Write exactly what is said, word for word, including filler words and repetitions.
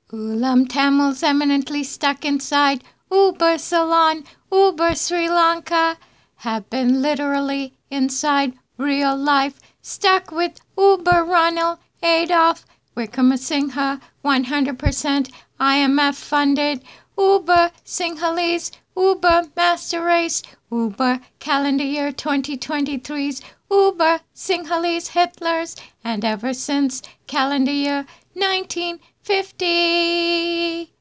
Oolam Tamils eminently stuck inside Uber Ceylon, Uber Sri Lanka have been literally inside real life, stuck with Uber Ronald Adolf Wickramasinghe, one hundred percent I M F funded, Uber Sinhalese, Uber Master Race, Uber Calendar Year twenty twenty-three's Uber Sinhalese Hitlers, and ever since calendar year nineteen fifty.